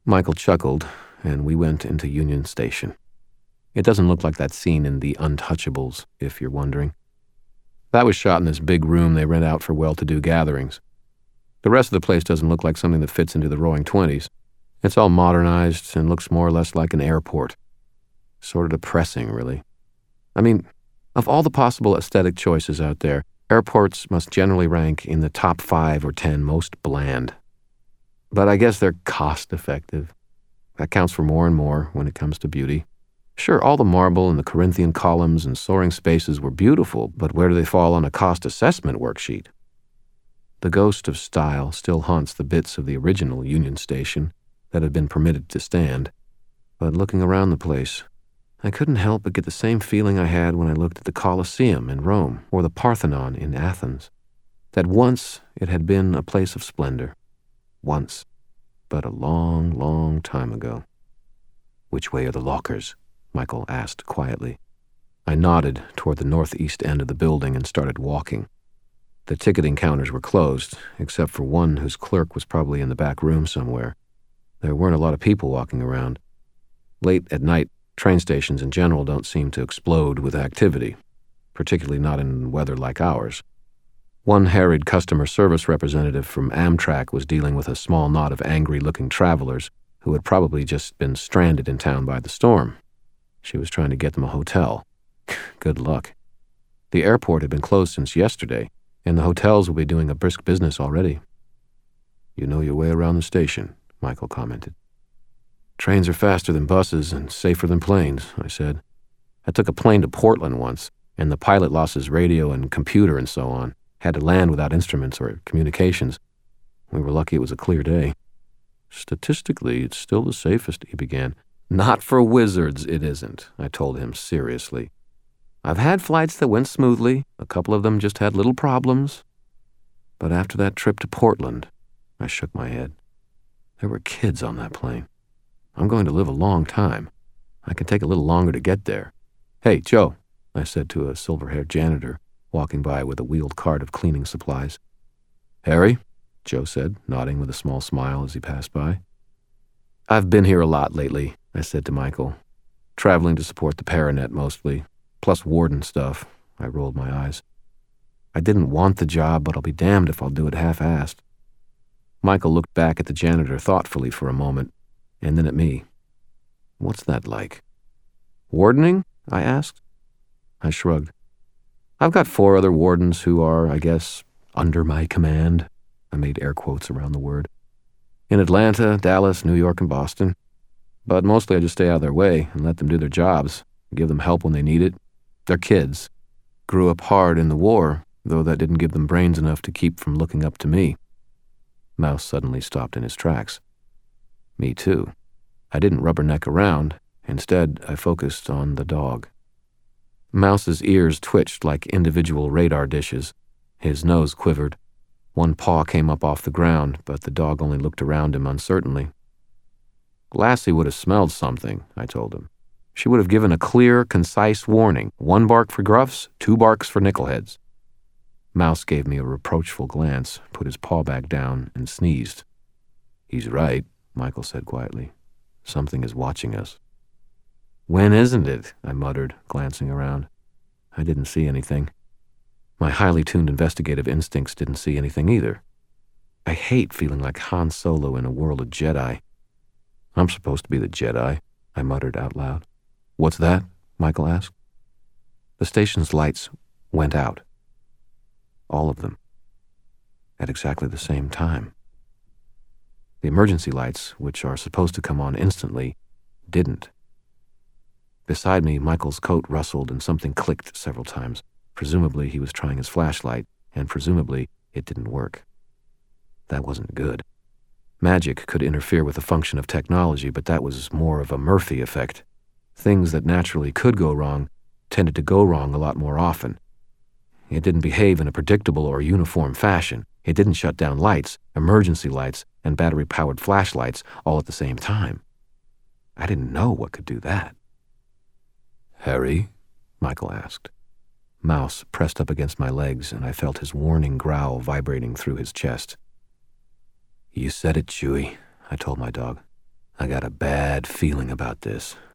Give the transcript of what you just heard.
Michael chuckled, and we went into Union Station. It doesn't look like that scene in The Untouchables, if you're wondering. That was shot in this big room they rent out for well-to-do gatherings. The rest of the place doesn't look like something that fits into the Roaring Twenties. It's all modernized and looks more or less like an airport. Sort of depressing, really. I mean, of all the possible aesthetic choices out there, airports must generally rank in the top 5 or 10 most bland. But I guess they're cost-effective. That counts for more and more when it comes to beauty. Sure, all the marble and the Corinthian columns and soaring spaces were beautiful, but where do they fall on a cost assessment worksheet? The ghost of style still haunts the bits of the original Union Station that had been permitted to stand. But looking around the place, I couldn't help but get the same feeling I had when I looked at the Colosseum in Rome or the Parthenon in Athens. That once it had been a place of splendor. Once, but a long, long time ago. "Which way are the lockers?" Michael asked quietly. I nodded toward the northeast end of the building and started walking. The ticketing counters were closed, except for one whose clerk was probably in the back room somewhere. There weren't a lot of people walking around. Late at night, train stations in general don't seem to explode with activity, particularly not in weather like ours. One harried customer service representative from Amtrak was dealing with a small knot of angry-looking travelers who had probably just been stranded in town by the storm. She was trying to get them a hotel. Good luck. The airport had been closed since yesterday, and the hotels will be doing a brisk business already. "You know your way around the station," Michael commented. "Trains are faster than buses and safer than planes," I said. "I took a plane to Portland once, and the pilot lost his radio and computer and so on. Had to land without instruments or communications. We were lucky it was a clear day." "Statistically, it's still the safest," he began. "Not for wizards, it isn't," I told him seriously. "I've had flights that went smoothly. A couple of them just had little problems. But after that trip to Portland," I shook my head. "There were kids on that plane. I'm going to live a long time. I can take a little longer to get there." "Hey, Joe," I said to a silver-haired janitor walking by with a wheeled cart of cleaning supplies. "Harry," Joe said, nodding with a small smile as he passed by. "I've been here a lot lately," I said to Michael. "Traveling to support the Paranet mostly, plus warden stuff." I rolled my eyes. "I didn't want the job, but I'll be damned if I'll do it half-assed." Michael looked back at the janitor thoughtfully for a moment, and then at me. "What's that like?" "Wardening?" I asked. I shrugged. "I've got 4 other wardens who are, I guess, under my command." I made air quotes around the word. "In Atlanta, Dallas, New York, and Boston. But mostly I just stay out of their way and let them do their jobs, give them help when they need it. They're kids. Grew up hard in the war, though that didn't give them brains enough to keep from looking up to me." Mouse suddenly stopped in his tracks. Me too. I didn't rubberneck around. Instead, I focused on the dog. Mouse's ears twitched like individual radar dishes. His nose quivered. One paw came up off the ground, but the dog only looked around him uncertainly. "Lassie would have smelled something," I told him. "She would have given a clear, concise warning. 1 bark for gruffs, 2 barks for nickelheads." Mouse gave me a reproachful glance, put his paw back down, and sneezed. "He's right," Michael said quietly. "Something is watching us." "When isn't it?" I muttered, glancing around. I didn't see anything. My highly tuned investigative instincts didn't see anything either. I hate feeling like Han Solo in a world of Jedi. "I'm supposed to be the Jedi," I muttered out loud. "What's that?" Michael asked. The station's lights went out. All of them. At exactly the same time. The emergency lights, which are supposed to come on instantly, didn't. Beside me, Michael's coat rustled and something clicked several times. Presumably he was trying his flashlight, and presumably it didn't work. That wasn't good. Magic could interfere with the function of technology, but that was more of a Murphy effect. Things that naturally could go wrong tended to go wrong a lot more often. It didn't behave in a predictable or uniform fashion. It didn't shut down lights, emergency lights, and battery-powered flashlights all at the same time. I didn't know what could do that. "Harry?" Michael asked. Mouse pressed up against my legs, and I felt his warning growl vibrating through his chest. "You said it, Chewie," I told my dog. I got a bad feeling about this.